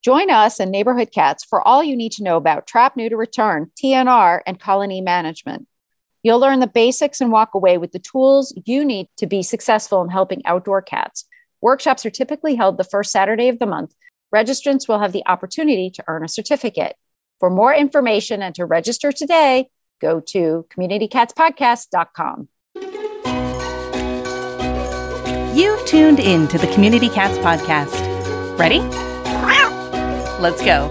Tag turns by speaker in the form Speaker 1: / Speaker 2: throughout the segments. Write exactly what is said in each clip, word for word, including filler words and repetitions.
Speaker 1: Join us and Neighborhood Cats for all you need to know about trap, neuter, return, T N R, and colony management. You'll learn the basics and walk away with the tools you need to be successful in helping outdoor cats. Workshops are typically held the first Saturday of the month. Registrants will have the opportunity to earn a certificate. For more information and to register today, go to community cats podcast dot com.
Speaker 2: You've tuned in to the Community Cats Podcast. Ready? Let's go.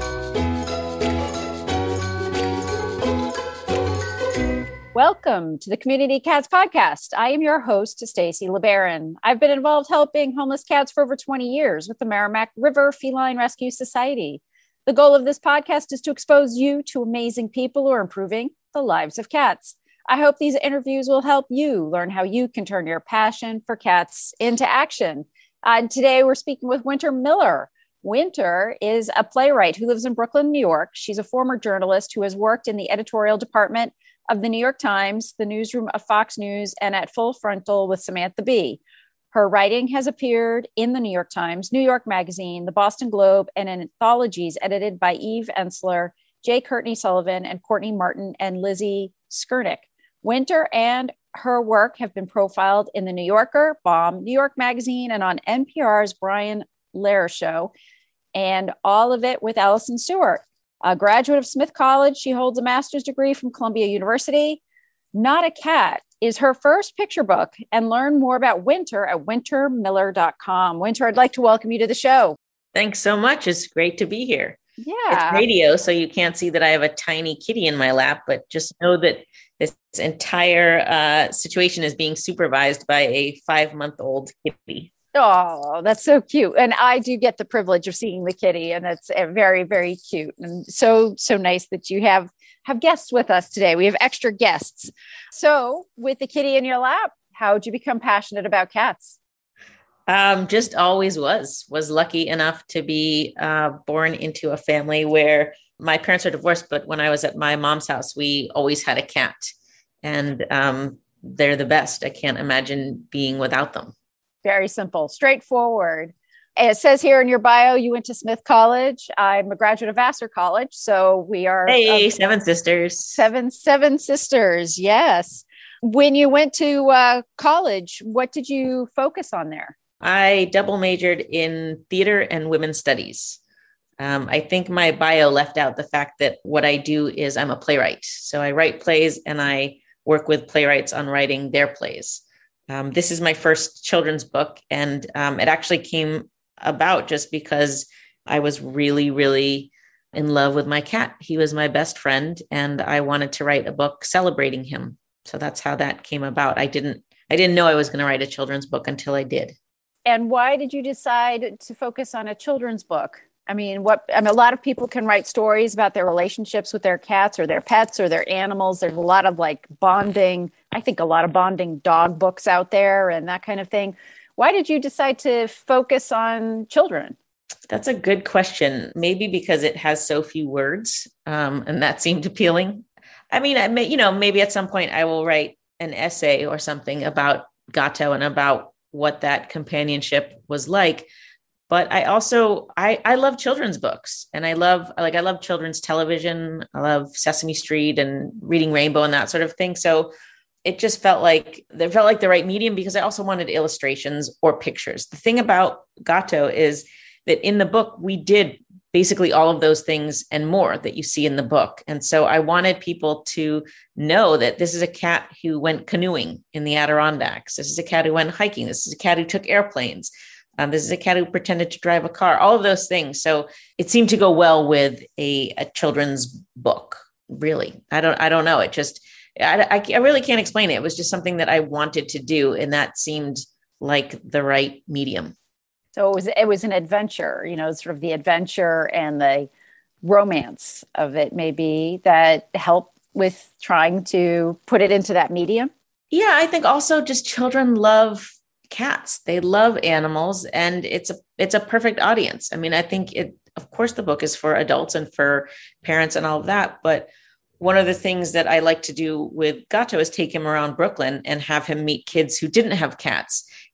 Speaker 1: Welcome to the Community Cats Podcast. I am your host, Stacy LeBaron. I've been involved helping homeless cats for over twenty years with the Merrimack River Feline Rescue Society. The goal of this podcast is to expose you to amazing people who are improving the lives of cats. I hope these interviews will help you learn how you can turn your passion for cats into action. Uh, and today we're speaking with Winter Miller. Winter is a playwright who lives in Brooklyn, New York. She's a former journalist who has worked in the editorial department of the New York Times, the newsroom of Fox News, and at Full Frontal with Samantha Bee. Her writing has appeared in the New York Times, New York Magazine, the Boston Globe, and in anthologies edited by Eve Ensler, Jay Courtney Sullivan, and Courtney Martin, and Lizzie Skurnick. Winter and her work have been profiled in the New Yorker, Bomb, New York Magazine, and on N P R's Brian Lehrer Show, and all of it with Allison Stewart. A graduate of Smith College, she holds a master's degree from Columbia University. Not a Cat is her first picture book, and learn more about Winter at winter miller dot com. Winter, I'd like to welcome you to the show.
Speaker 3: Thanks so much. It's great to be here.
Speaker 1: Yeah.
Speaker 3: It's radio, so you can't see that I have a tiny kitty in my lap, but just know that this entire uh, situation is being supervised by a five-month-old kitty.
Speaker 1: Oh, that's so cute. And I do get the privilege of seeing the kitty, and it's uh, very, very cute. And so, so nice that you have, have guests with us today. We have extra guests. So with the kitty in your lap, how did you become passionate about cats?
Speaker 3: Um, just always was, was lucky enough to be uh, born into a family where my parents are divorced, but when I was at my mom's house, we always had a cat, and um, they're the best. I can't imagine being without them.
Speaker 1: Very simple, straightforward. It says here in your bio, you went to Smith College. I'm a graduate of Vassar College. So we are
Speaker 3: Hey,
Speaker 1: uh,
Speaker 3: seven sisters.
Speaker 1: Seven, seven sisters. Yes. When you went to uh, college, what did you focus on there?
Speaker 3: I double majored in theater and women's studies. Um, I think my bio left out the fact that what I do is I'm a playwright. So I write plays and I work with playwrights on writing their plays. Um, this is my first children's book, and um, it actually came about just because I was really, really in love with my cat. He was my best friend, and I wanted to write a book celebrating him. So that's how that came about. I didn't, I didn't know I was going to write a children's book until I did.
Speaker 1: And why did you decide to focus on a children's book? I mean, what I mean, a lot of people can write stories about their relationships with their cats or their pets or their animals. There's a lot of like bonding, I think a lot of bonding dog books out there and that kind of thing. Why did you decide to focus on children?
Speaker 3: That's a good question. Maybe because it has so few words, um, and that seemed appealing. I mean, I may, you know, maybe at some point I will write an essay or something about Gato and about what that companionship was like. But I also, I, I love children's books, and I love, like, I love children's television. I love Sesame Street and Reading Rainbow and that sort of thing. So it just felt like, it felt like the right medium, because I also wanted illustrations or pictures. The thing about Gato is that in the book, we did basically all of those things and more that you see in the book. And so I wanted people to know that this is a cat who went canoeing in the Adirondacks. This is a cat who went hiking. This is a cat who took airplanes. Um, this is a cat who pretended to drive a car, all of those things. So it seemed to go well with a, a children's book, really. I don't, I don't know. It just, I, I, I really can't explain it. It was just something that I wanted to do. And that seemed like the right medium.
Speaker 1: So it was, it was an adventure, you know, sort of the adventure and the romance of it maybe that helped with trying to put it into that medium.
Speaker 3: Yeah. I think also just children love cats. They love animals, and it's a, it's a perfect audience. I mean, I think it, of course the book is for adults and for parents and all of that. But one of the things that I like to do with Gato is take him around Brooklyn and have him meet kids who didn't have cats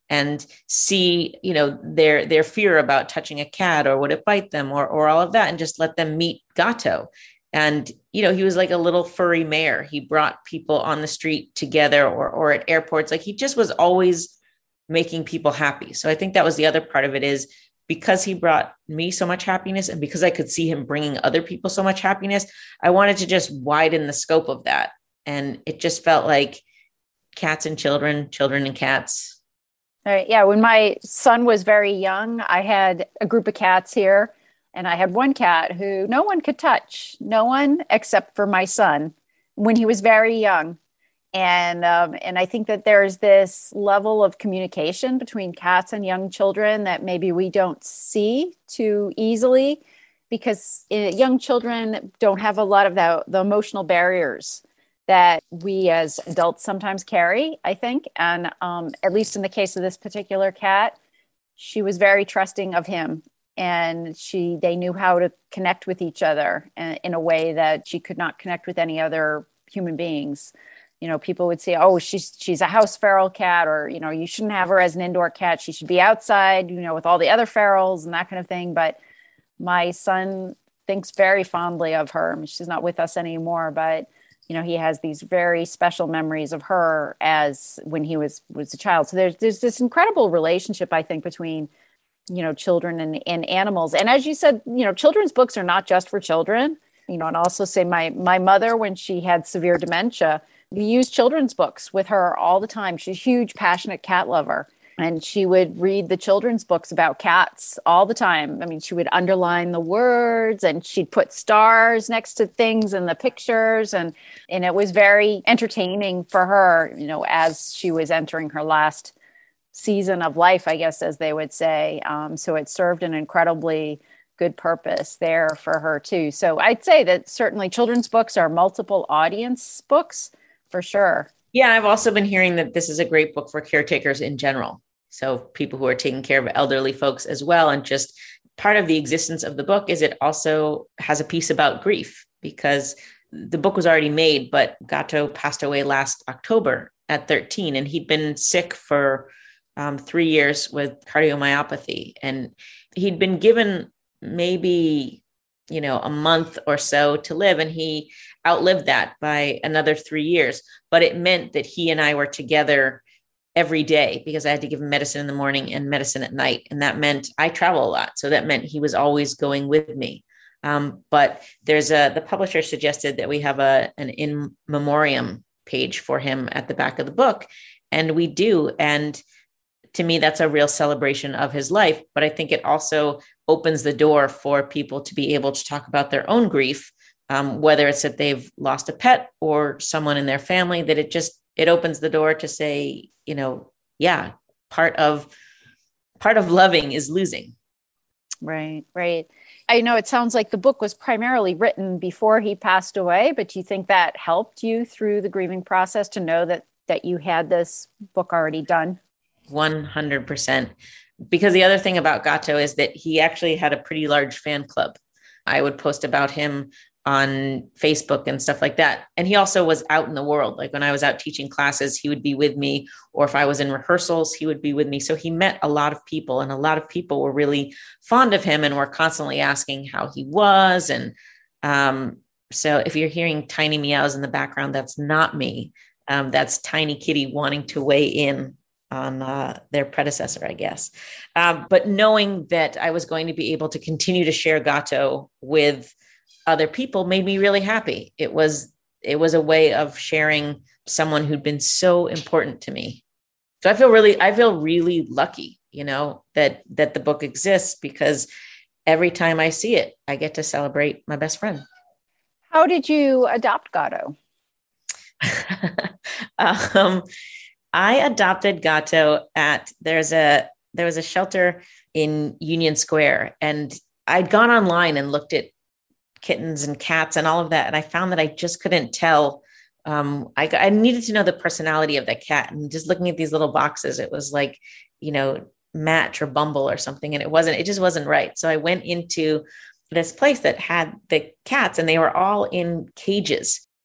Speaker 3: and see, you know, their, their fear about touching a cat, or would it bite them, or, or all of that, and just let them meet Gato. And, you know, he was like a little furry mayor. He brought people on the street together, or, or at airports. Like, he just was always making people happy. So I think that was the other part of it, is because he brought me so much happiness, and because I could see him bringing other people so much happiness, I wanted to just widen the scope of that. And it just felt like cats and children, children and cats.
Speaker 1: All right. Yeah. When my son was very young, I had a group of cats here, and I had one cat who no one could touch, no one except for my son when he was very young. And um, and I think that there's this level of communication between cats and young children that maybe we don't see too easily, because uh, young children don't have a lot of the, the emotional barriers that we as adults sometimes carry, I think. And um, at least in the case of this particular cat, she was very trusting of him. And she they knew how to connect with each other in, in a way that she could not connect with any other human beings. You know, people would say, oh, she's she's a house feral cat, or, you know, you shouldn't have her as an indoor cat. She should be outside, you know, with all the other ferals and that kind of thing. But my son thinks very fondly of her. I mean, she's not with us anymore, but, you know, he has these very special memories of her as when he was was a child. So there's there's this incredible relationship, I think, between, you know, children and, and animals. And as you said, you know, children's books are not just for children. You know, and also say my my mother, when she had severe dementia, we used children's books with her all the time. She's a huge, passionate cat lover. And she would read the children's books about cats all the time. I mean, she would underline the words, and she'd put stars next to things in the pictures. And, and it was very entertaining for her, you know, as she was entering her last season of life, I guess, as they would say. Um, so it served an incredibly good purpose there for her too. So I'd say that certainly children's books are multiple audience books for sure.
Speaker 3: Yeah. I've also been hearing that this is a great book for caretakers in general. So people who are taking care of elderly folks as well. And just part of the existence of the book is it also has a piece about grief, because the book was already made, but Gato passed away last October at thirteen, and he'd been sick for um, three years with cardiomyopathy. And he'd been given maybe, you know, a month or so to live, and he outlived that by another three years. But it meant that he and I were together every day, because I had to give him medicine in the morning and medicine at night. And that meant I travel a lot. So that meant he was always going with me. Um, but there's a, the publisher suggested that we have a, an in memoriam page for him at the back of the book. And we do. And to me, that's a real celebration of his life. But I think it also opens the door for people to be able to talk about their own grief, um, whether it's that they've lost a pet or someone in their family, that it just, it opens the door to say, you know, yeah, part of, part of loving is losing.
Speaker 1: Right, right. I know it sounds like the book was primarily written before he passed away, but do you think that helped you through the grieving process to know that, that you had this book already done?
Speaker 3: one hundred percent. Because the other thing about Gato is that he actually had a pretty large fan club. I would post about him on Facebook and stuff like that. And he also was out in the world. Like when I was out teaching classes, he would be with me, or if I was in rehearsals, he would be with me. So he met a lot of people, and a lot of people were really fond of him and were constantly asking how he was. And um, so if you're hearing tiny meows in the background, that's not me. Um, that's Tiny Kitty wanting to weigh in on uh, their predecessor, I guess. Um, but knowing that I was going to be able to continue to share Gato with other people made me really happy. It was, it was a way of sharing someone who'd been so important to me. So I feel really, I feel really lucky, you know, that, that the book exists, because every time I see it, I get to celebrate my best friend.
Speaker 1: How did you adopt Gato?
Speaker 3: um, I adopted Gato at, there's a, there was a shelter in Union Square, and I'd gone online and looked at kittens and cats and all of that. And I found that I just couldn't tell. Um, I, I needed to know the personality of that cat, and just looking at these little boxes, it was like, you know, Match or Bumble or something. And it wasn't, it just wasn't right. So I went into this place that had the cats, and they were all in cages.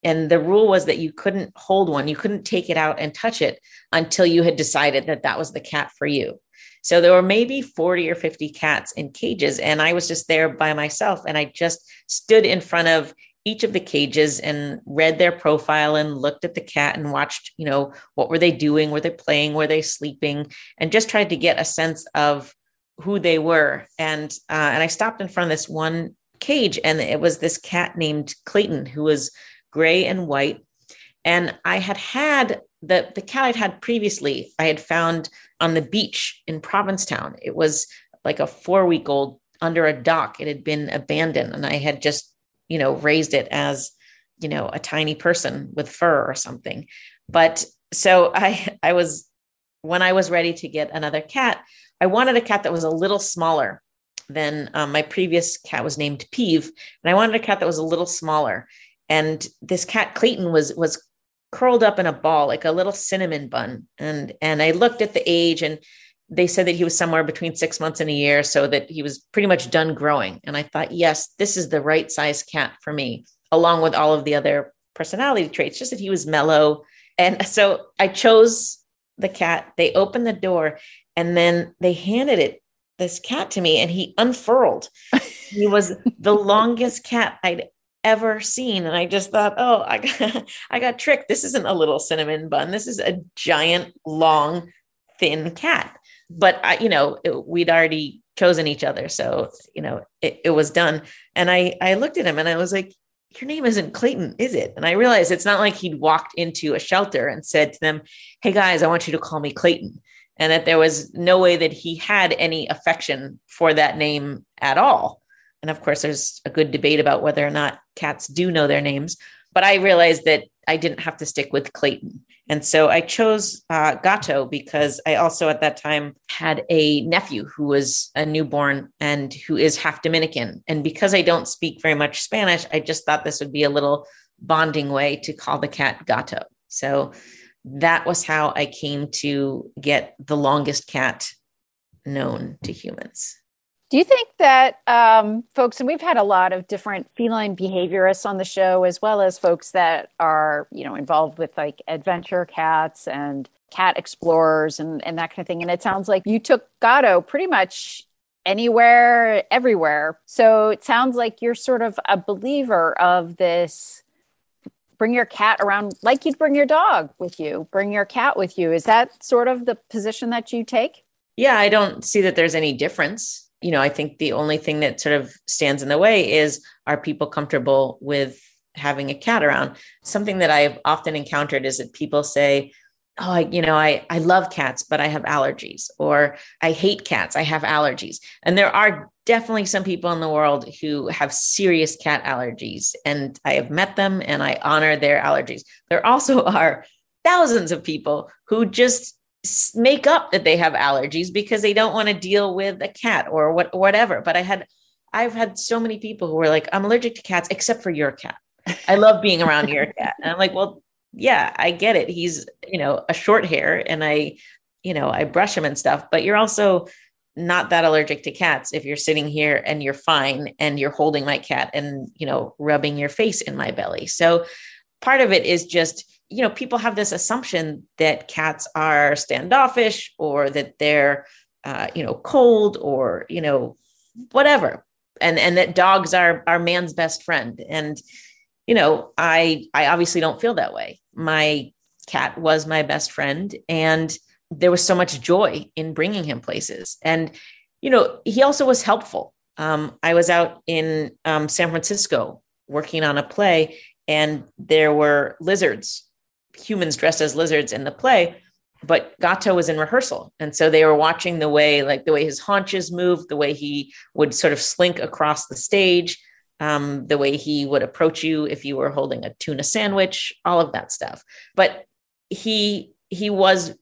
Speaker 3: And the rule was that you couldn't hold one, you couldn't take it out and touch it until you had decided that that was the cat for you. So there were maybe forty or fifty cats in cages, and I was just there by myself. And I just stood in front of each of the cages and read their profile and looked at the cat and watched, you know, what were they doing? Were they playing? Were they sleeping? And just tried to get a sense of who they were. And, uh, and I stopped in front of this one cage, and it was this cat named Clayton, who was gray and white. And I had had the, the cat I'd had previously, I had found on the beach in Provincetown. It was like a four week old under a dock. It had been abandoned, and I had just, you know, raised it as, you know, a tiny person with fur or something. But so I, I was, when I was ready to get another cat, I wanted a cat that was a little smaller than um, my previous cat was named Peeve. And I wanted a cat that was a little smaller. And this cat Clayton was, was curled up in a ball, like a little cinnamon bun. And, and I looked at the age, and they said that he was somewhere between six months and a year, so that he was pretty much done growing. And I thought, yes, this is the right size cat for me, along with all of the other personality traits, just that he was mellow. And so I chose the cat. They opened the door, and then they handed it, this cat, to me, and he unfurled. He was the longest cat I'd ever seen. And I just thought, oh, I got, I got tricked. This isn't a little cinnamon bun. This is a giant, long, thin cat. But I, you know, it, we'd already chosen each other. So, you know, it, it was done. And I, I looked at him and I was like, your name isn't Clayton, is it? And I realized it's not like he'd walked into a shelter and said to them, hey guys, I want you to call me Clayton. And that there was no way that he had any affection for that name at all. And of course, there's a good debate about whether or not cats do know their names. But I realized that I didn't have to stick with Clayton. And so I chose uh, Gato because I also at that time had a nephew who was a newborn and who is half Dominican. And because I don't speak very much Spanish, I just thought this would be a little bonding way to call the cat Gato. So that was how I came to get the longest cat known to humans.
Speaker 1: Do you think that um, folks, and we've had a lot of different feline behaviorists on the show, as well as folks that are, you know, involved with like adventure cats and cat explorers and, and that kind of thing. And it sounds like you took Gato pretty much anywhere, everywhere. So it sounds like you're sort of a believer of this, bring your cat around like you'd bring your dog with you, bring your cat with you. Is that sort of the position that you take?
Speaker 3: Yeah, I don't see that there's any difference. You know, I think the only thing that sort of stands in the way is, are people comfortable with having a cat around? Something that I've often encountered is that people say, oh, I, you know, I, I love cats, but I have allergies, or I hate cats, I have allergies. And there are definitely some people in the world who have serious cat allergies, and I have met them and I honor their allergies. There also are thousands of people who just make up that they have allergies because they don't want to deal with a cat or what, whatever. But I had, I've had so many people who were like, I'm allergic to cats, except for your cat. I love being around your cat. And I'm like, well, yeah, I get it. He's, you know, a short hair, and I, you know, I brush him and stuff, but you're also not that allergic to cats if you're sitting here and you're fine and you're holding my cat and, you know, rubbing your face in my belly. So part of it is just, you know, people have this assumption that cats are standoffish, or that they're, uh, you know, cold, or, you know, whatever. And, and that dogs are, are man's best friend. And, you know, I, I obviously don't feel that way. My cat was my best friend, and there was so much joy in bringing him places. And, you know, he also was helpful. Um, I was out in um, San Francisco working on a play, and there were lizards, humans dressed as lizards in the play, but Gato was in rehearsal. And so they were watching the way, like the way his haunches moved, the way he would sort of slink across the stage, um, the way he would approach you if you were holding a tuna sandwich, all of that stuff. But he, he was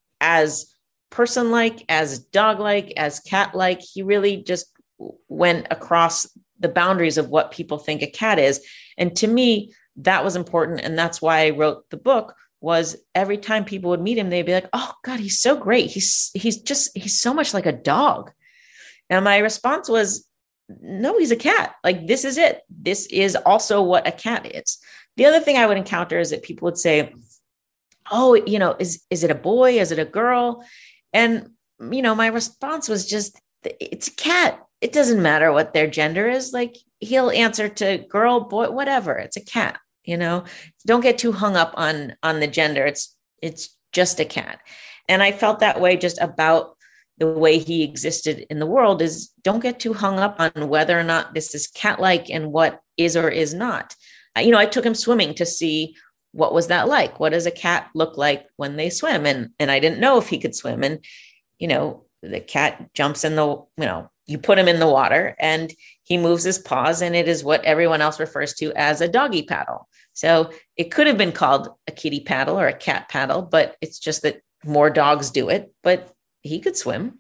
Speaker 3: as person-like, as dog-like, as cat-like. He really just went across the boundaries of what people think a cat is. And to me, that was important. And that's why I wrote the book, was every time people would meet him, they'd be like, oh God, he's so great. He's, he's just, he's so much like a dog. And my response was, no, he's a cat. Like, this is it. This is also what a cat is. The other thing I would encounter is that people would say, oh, you know, is, is it a boy? Is it a girl? And, you know, my response was just, it's a cat. It doesn't matter what their gender is. Like, he'll answer to girl, boy, whatever. It's a cat, you know, don't get too hung up on, on the gender. It's, it's just a cat. And I felt that way just about the way he existed in the world, is don't get too hung up on whether or not this is cat-like and what is or is not. You know, I took him swimming to see what was that like? What does a cat look like when they swim? And, and I didn't know if he could swim. And, you know, the cat jumps in the, you know, you put him in the water and he moves his paws, and it is what everyone else refers to as a doggy paddle. So it could have been called a kitty paddle or a cat paddle, but it's just that more dogs do it, but he could swim.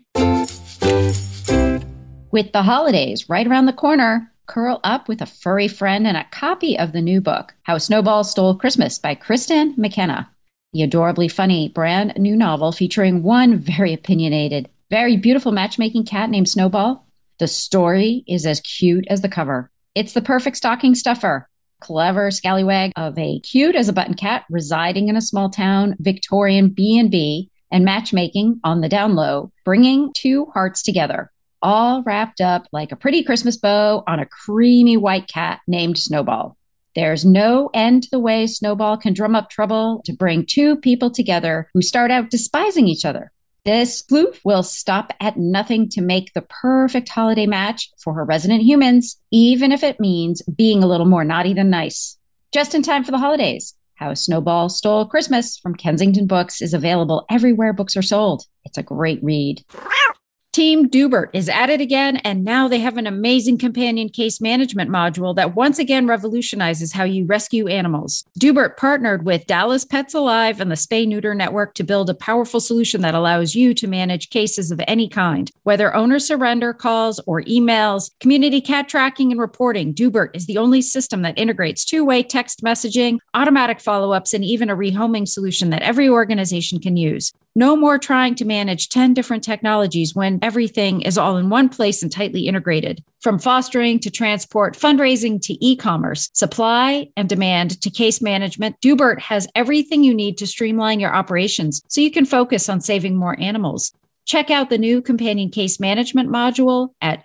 Speaker 1: With the holidays right around the corner, curl up with a furry friend and a copy of the new book, How Snowball Stole Christmas by Kristen McKenna. The adorably funny brand new novel featuring one very opinionated, very beautiful matchmaking cat named Snowball. The story is as cute as the cover. It's the perfect stocking stuffer. Clever scallywag of a cute as a button cat residing in a small town Victorian B and B and matchmaking on the down low, bringing two hearts together, all wrapped up like a pretty Christmas bow on a creamy white cat named Snowball. There's no end to the way Snowball can drum up trouble to bring two people together who start out despising each other. This sleuth will stop at nothing to make the perfect holiday match for her resident humans, even if it means being a little more naughty than nice. Just in time for the holidays, How Snowball Stole Christmas from Kensington Books is available everywhere books are sold. It's a great read. Team Dubert is at it again, and now they have an amazing companion case management module that once again revolutionizes how you rescue animals. Dubert partnered with Dallas Pets Alive and the Spay Neuter Network to build a powerful solution that allows you to manage cases of any kind. Whether owner surrender calls or emails, community cat tracking and reporting, Dubert is the only system that integrates two-way text messaging, automatic follow-ups, and even a rehoming solution that every organization can use. No more trying to manage ten different technologies when everything is all in one place and tightly integrated. From fostering to transport, fundraising to e-commerce, supply and demand to case management, Dubert has everything you need to streamline your operations so you can focus on saving more animals. Check out the new companion case management module at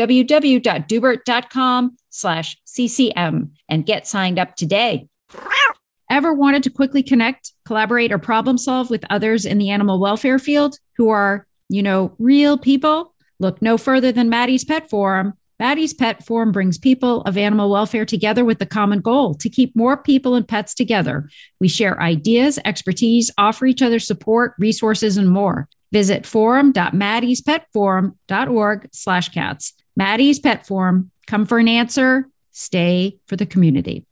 Speaker 1: www.dubert.com slash CCM and get signed up today. Ever wanted to quickly connect, collaborate, or problem solve with others in the animal welfare field who are, you know, real people? Look no further than Maddie's Pet Forum. Maddie's Pet Forum brings people of animal welfare together with the common goal to keep more people and pets together. We share ideas, expertise, offer each other support, resources, and more. Visit forum.maddiespetforum.org slash cats. Maddie's Pet Forum. Come for an answer. Stay for the community.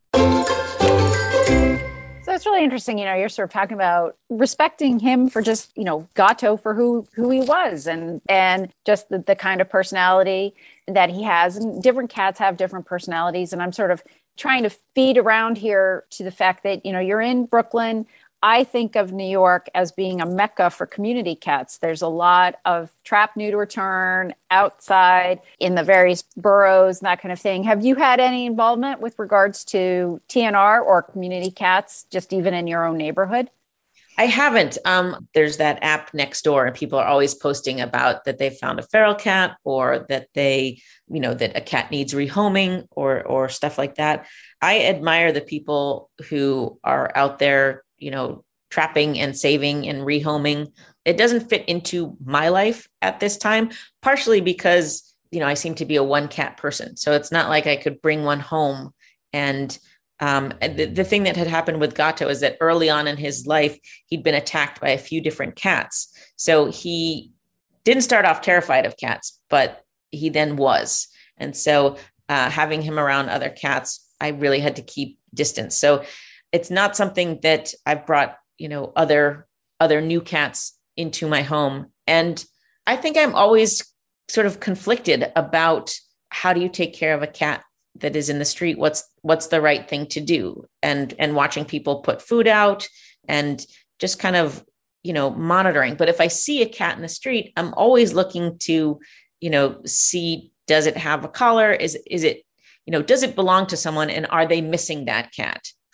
Speaker 1: So it's really interesting, you know, you're sort of talking about respecting him for just, you know, Gato for who who he was and and just the, the kind of personality that he has. And different cats have different personalities. And I'm sort of trying to feed around here to the fact that, you know, you're in Brooklyn. I think of New York as being a mecca for community cats. There's a lot of trap, neuter, return outside in the various boroughs and that kind of thing. Have you had any involvement with regards to T N R or community cats, just even in your own neighborhood?
Speaker 3: I haven't. Um, there's that app Nextdoor, and people are always posting about that they found a feral cat, or that they, you know, that a cat needs rehoming, or or stuff like that. I admire the people who are out there, you know, trapping and saving and rehoming. It doesn't fit into my life at this time, partially because, you know, I seem to be a one cat person. So it's not like I could bring one home. And um, the, the thing that had happened with Gato is that early on in his life, he'd been attacked by a few different cats. So he didn't start off terrified of cats, but he then was. And so uh, having him around other cats, I really had to keep distance. So it's not something that I've brought, you know, other, other new cats into my home. And I think I'm always sort of conflicted about how do you take care of a cat that is in the street? What's, what's the right thing to do? And, and watching people put food out and just kind of, you know, monitoring. But if I see a cat in the street, I'm always looking to, you know, see, does it have a collar? Is, is it, you know, does it belong to someone? And are they missing that cat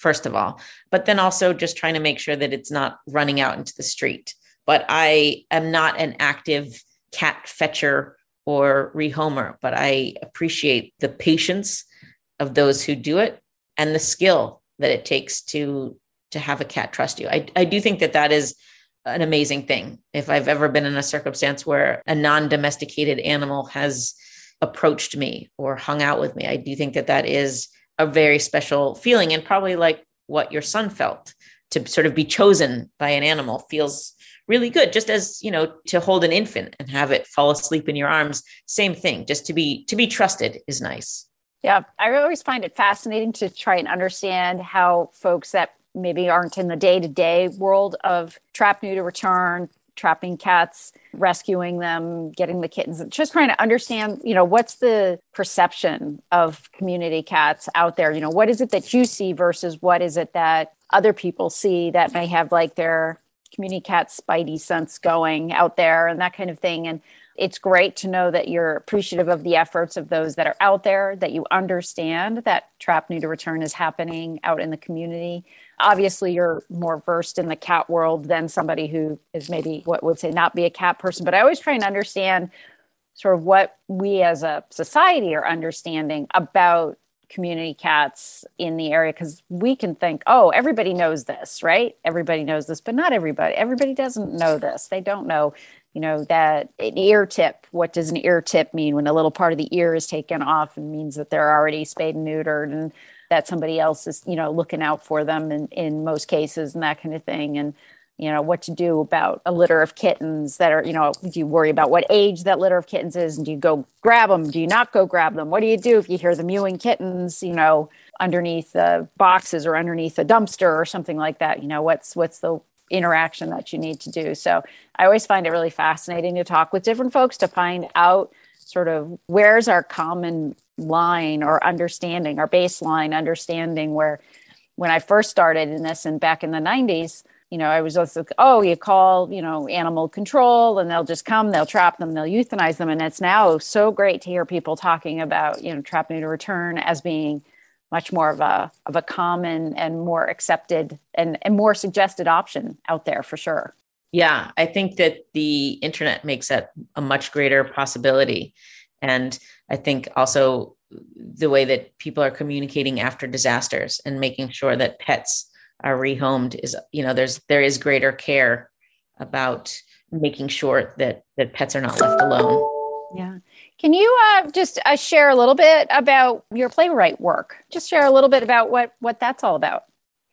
Speaker 3: first of all, but then also just trying to make sure that it's not running out into the street. But I am not an active cat fetcher or rehomer, but I appreciate the patience of those who do it and the skill that it takes to, to have a cat trust you. I, I do think that that is an amazing thing. If I've ever been in a circumstance where a non-domesticated animal has approached me or hung out with me, I do think that that is a very special feeling, and probably like what your son felt. To sort of be chosen by an animal feels really good. Just as, you know, to hold an infant and have it fall asleep in your arms, same thing. Just to be, to be trusted is nice.
Speaker 1: Yeah. I always find it fascinating to try and understand how folks that maybe aren't in the day-to-day world of trap, neuter, return, trapping cats, rescuing them, getting the kittens, just trying to understand, you know, what's the perception of community cats out there? You know, what is it that you see versus what is it that other people see that may have like their community cat spidey sense going out there and that kind of thing. And it's great to know that you're appreciative of the efforts of those that are out there, that you understand that trap, neuter, return is happening out in the community. Obviously, you're more versed in the cat world than somebody who is maybe what would say not be a cat person. But I always try and understand sort of what we as a society are understanding about community cats in the area, because we can think, oh, everybody knows this, right? Everybody knows this, but not everybody. Everybody doesn't know this. They don't know, you know, that an ear tip. What does an ear tip mean? When a little part of the ear is taken off, and means that they're already spayed and neutered, and that somebody else is, you know, looking out for them in, in most cases, and that kind of thing. And, you know, what to do about a litter of kittens that are, you know, do you worry about what age that litter of kittens is? And do you go grab them? Do you not go grab them? What do you do if you hear the mewing kittens, you know, underneath the boxes or underneath a dumpster or something like that? You know, what's, what's the interaction that you need to do? So I always find it really fascinating to talk with different folks to find out sort of where's our common line or understanding, our baseline understanding, where when I first started in this and back in the nineties, you know, I was just like, oh, you call, you know, animal control and they'll just come, they'll trap them, they'll euthanize them. And it's now so great to hear people talking about, you know, trap, neuter, return as being much more of a of a common and more accepted and, and more suggested option out there for sure.
Speaker 3: Yeah, I think that the internet makes that a much greater possibility. And I think also the way that people are communicating after disasters and making sure that pets are rehomed is, you know, there's, there is greater care about making sure that, that pets are not left alone.
Speaker 1: Yeah. Can you uh, just uh, share a little bit about your playwright work? Just share a little bit about what, what that's all about.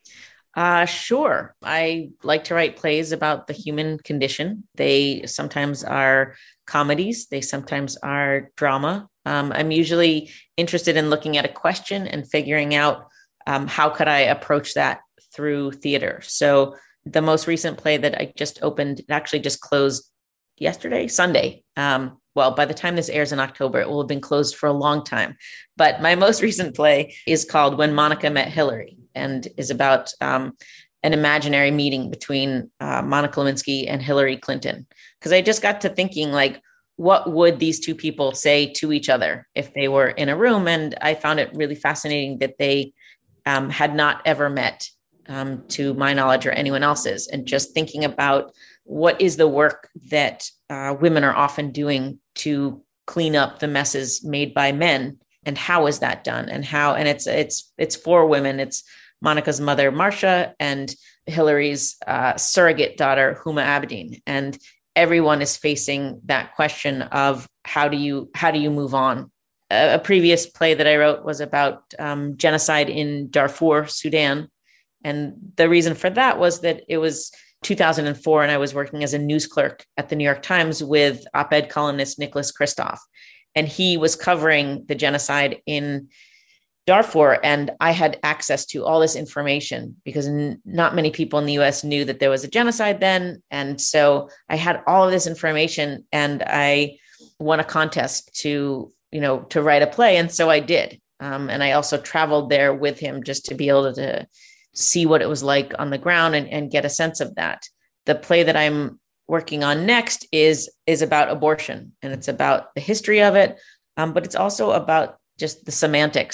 Speaker 3: Uh, sure. I like to write plays about the human condition. They sometimes are comedies. They sometimes are drama. Um, I'm usually interested in looking at a question and figuring out um, how could I approach that through theater. So the most recent play that I just opened, it actually just closed yesterday, Sunday. Um, well, by the time this airs in October, it will have been closed for a long time. But my most recent play is called When Monica Met Hillary, and is about um, an imaginary meeting between uh, Monica Lewinsky and Hillary Clinton. Because I just got to thinking, like, what would these two people say to each other if they were in a room? And I found it really fascinating that they um, had not ever met, um, to my knowledge or anyone else's. And just thinking about what is the work that uh, women are often doing to clean up the messes made by men, and how is that done? And how, and it's, it's, it's for women. It's Monica's mother, Marcia, and Hillary's uh, surrogate daughter, Huma Abedin. And everyone is facing that question of how do you, how do you move on? A, a previous play that I wrote was about um, genocide in Darfur, Sudan. And the reason for that was that it was two thousand four, and I was working as a news clerk at the New York Times with op-ed columnist Nicholas Kristof. And he was covering the genocide in Darfur. And I had access to all this information because n- not many people in the U S knew that there was a genocide then. And so I had all of this information, and I won a contest to, you know, to write a play. And so I did. Um, and I also traveled there with him just to be able to see what it was like on the ground and, and get a sense of that. The play that I'm working on next is, is about abortion, and it's about the history of it. Um, but it's also about just the semantics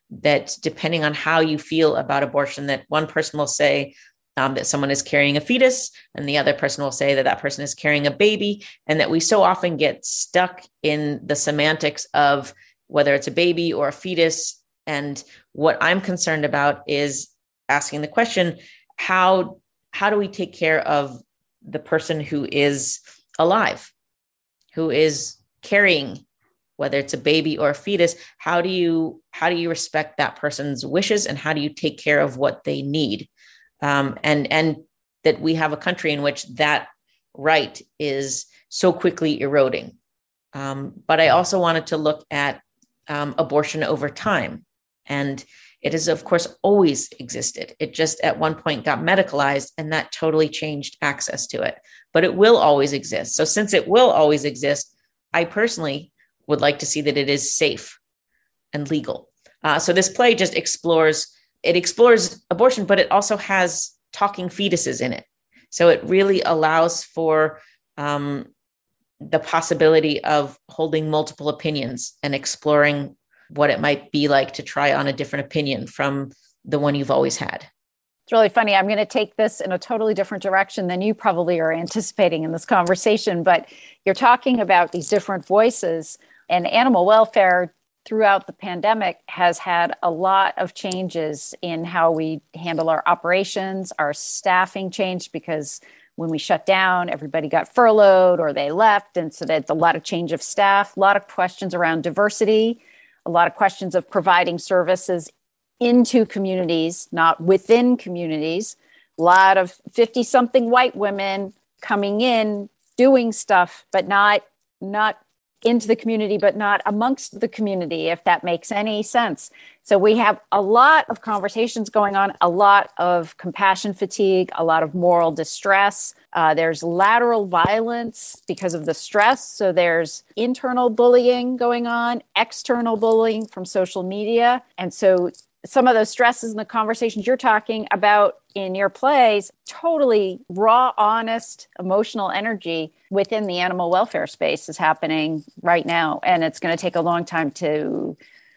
Speaker 3: that depending on how you feel about abortion, that one person will say um, that someone is carrying a fetus, and the other person will say that that person is carrying a baby, and that we so often get stuck in the semantics of whether it's a baby or a fetus. And what I'm concerned about is asking the question, how, how do we take care of the person who is alive, who is carrying, whether it's a baby or a fetus? How do you, how do you respect that person's wishes, and how do you take care of what they need? Um, and, and that we have a country in which that right is so quickly eroding. Um, but I also wanted to look at um, abortion over time. And it has, of course, always existed. It just at one point got medicalized, and that totally changed access to it. But it will always exist. So since it will always exist, I personally would like to see that it is safe and legal. Uh, so this play just explores, it explores abortion, but it also has talking fetuses in it. So it really allows for um, the possibility of holding multiple opinions and exploring what it might be like to try on a different opinion from the one you've always had.
Speaker 1: It's really funny. I'm going to take this in a totally different direction than you probably are anticipating in this conversation, but you're talking about these different voices, and animal welfare throughout the pandemic has had a lot of changes in how we handle our operations. Our staffing changed because when we shut down, everybody got furloughed or they left. And so that's a lot of change of staff, a lot of questions around diversity, a lot of questions of providing services into communities, not within communities. A lot of fifty-something white women coming in, doing stuff, but not not into the community, but not amongst the community, if that makes any sense. So we have a lot of conversations going on, a lot of compassion fatigue, a lot of moral distress. Uh, there's lateral violence because of the stress. So there's internal bullying going on, external bullying from social media. And so some of those stresses and the conversations you're talking about in your plays, totally raw, honest, emotional energy within the animal welfare space is happening right now. And it's going to take a long time to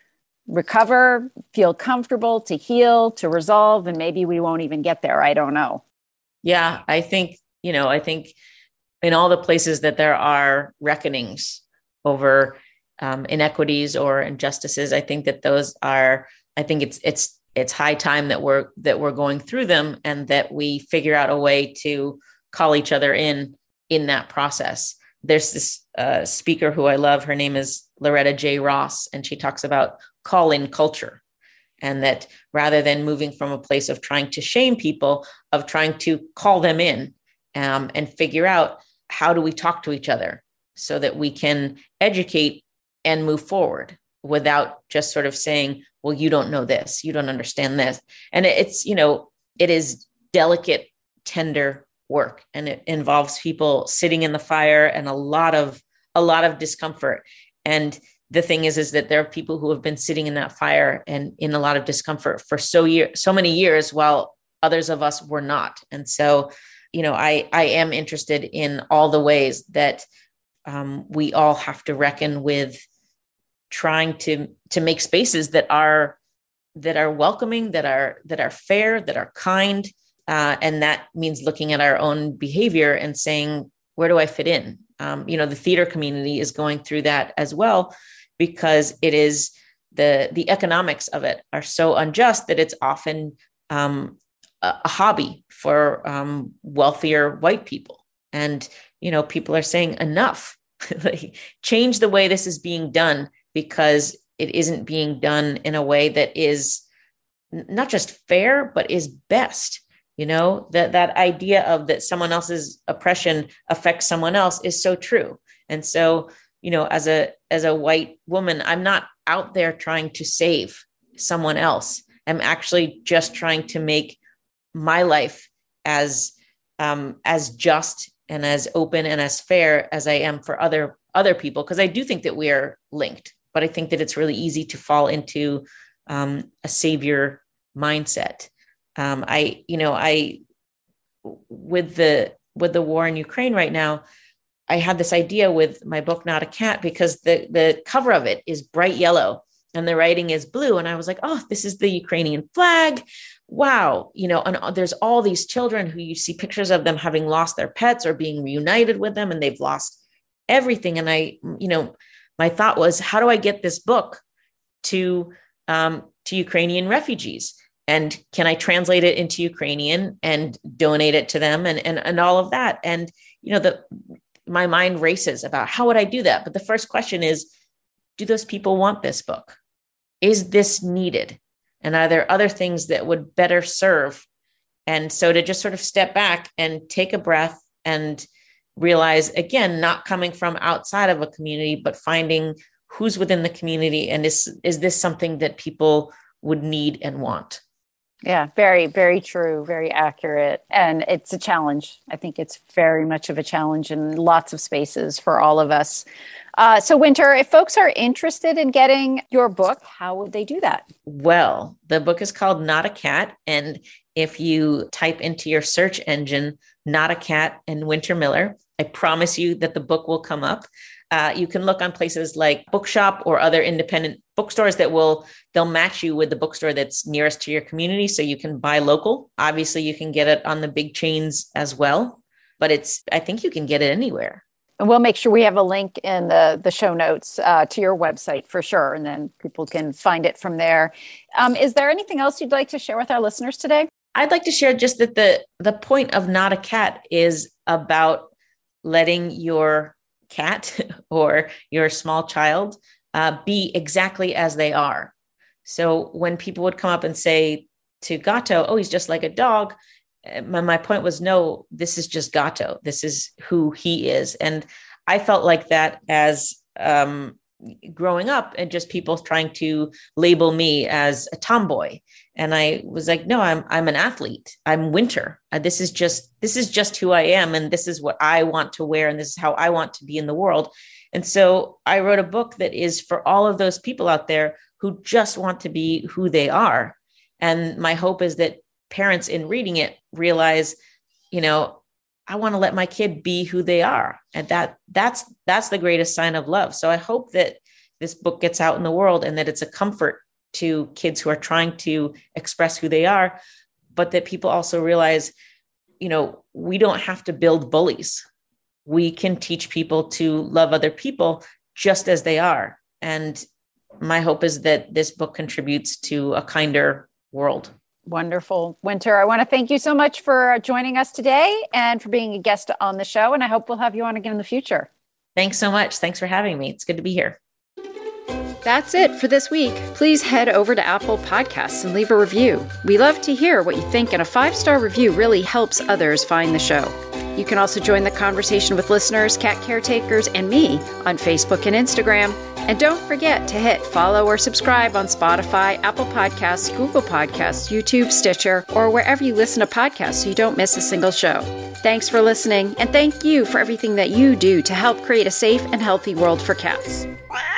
Speaker 1: recover, feel comfortable, to heal, to resolve. And maybe we won't even get there. I don't know.
Speaker 3: Yeah, I think, you know, I think in all the places that there are reckonings over um, inequities or injustices, I think that those are, I think it's, it's, it's high time that we're, that we're going through them, and that we figure out a way to call each other in, in that process. There's this uh, speaker who I love. Her name is Loretta J. Ross, and she talks about call-in culture, and that rather than moving from a place of trying to shame people, of trying to call them in um, and figure out how do we talk to each other so that we can educate and move forward without just sort of saying, well, you don't know this, you don't understand this. And it's, you know, it is delicate, tender work, and it involves people sitting in the fire and a lot of, a lot of discomfort. And the thing is, is that there are people who have been sitting in that fire and in a lot of discomfort for so year, so many years, while others of us were not. And so, you know, I, I am interested in all the ways that um, we all have to reckon with trying to, to make spaces that are, that are welcoming, that are, that are fair, that are kind. Uh, and that means looking at our own behavior and saying, where do I fit in? Um, you know, the theater community is going through that as well, because it is the, the economics of it are so unjust that it's often um, a, a hobby for um, wealthier white people. And, you know, people are saying enough, like, change the way this is being done, because it isn't being done in a way that is not just fair, but is best. You know, that, that idea of that someone else's oppression affects someone else is so true. And so, you know, as a, as a white woman, I'm not out there trying to save someone else. I'm actually just trying to make my life as, um, as just and as open and as fair as I am for other, other people. Cause I do think that we are linked, but I think that it's really easy to fall into um, a savior mindset. Um, I, you know, I, with the, with the war in Ukraine right now, I had this idea with my book, Not a Cat, because the, the cover of it is bright yellow and the writing is blue. And I was like, oh, this is the Ukrainian flag. Wow. You know, and there's all these children who you see pictures of them having lost their pets or being reunited with them, and they've lost everything. And I, you know, my thought was, how do I get this book to, um, to Ukrainian refugees? And can I translate it into Ukrainian and donate it to them and, and, and all of that? And, you know, the, my mind races about how would I do that? But the first question is, do those people want this book? Is this needed? And are there other things that would better serve? And so to just sort of step back and take a breath and realize, again, not coming from outside of a community, but finding who's within the community. And is, is this something that people would need and want?
Speaker 1: Yeah, very, very true, very accurate. And it's a challenge. I think it's very much of a challenge in lots of spaces for all of us. Uh, so Winter, if folks are interested in getting your book, how would they do that?
Speaker 3: Well, the book is called Not a Cat. And if you type into your search engine, Not a Cat and Winter Miller, I promise you that the book will come up. Uh, you can look on places like Bookshop or other independent bookstores that will, they'll match you with the bookstore that's nearest to your community. So you can buy local. Obviously, you can get it on the big chains as well, but it's, I think you can get it anywhere.
Speaker 1: And we'll make sure we have a link in the, the show notes uh, to your website for sure. And then people can find it from there. Um, is there anything else you'd like to share with our listeners today?
Speaker 3: I'd like to share just that the, the point of Not a Cat is about letting your cat or your small child uh, be exactly as they are. So when people would come up and say to Gato, oh, he's just like a dog. My, my point was, no, this is just Gato. This is who he is. And I felt like that as um, growing up and just people trying to label me as a tomboy. And I was like, no, I'm, I'm an athlete. I'm Winter. Uh, this is just, this is just who I am. And this is what I want to wear. And this is how I want to be in the world. And so I wrote a book that is for all of those people out there who just want to be who they are. And my hope is that parents in reading it realize, you know, I want to let my kid be who they are. And that that's, that's the greatest sign of love. So I hope that this book gets out in the world and that it's a comfort to kids who are trying to express who they are, but that people also realize, you know, we don't have to build bullies. We can teach people to love other people just as they are. And my hope is that this book contributes to a kinder world.
Speaker 1: Wonderful. Winter, I want to thank you so much for joining us today and for being a guest on the show. And I hope we'll have you on again in the future.
Speaker 3: Thanks so much. Thanks for having me. It's good to be here.
Speaker 1: That's it for this week. Please head over to Apple Podcasts and leave a review. We love to hear what you think, and a five-star review really helps others find the show. You can also join the conversation with listeners, cat caretakers, and me on Facebook and Instagram. And don't forget to hit follow or subscribe on Spotify, Apple Podcasts, Google Podcasts, YouTube, Stitcher, or wherever you listen to podcasts so you don't miss a single show. Thanks for listening, and thank you for everything that you do to help create a safe and healthy world for cats.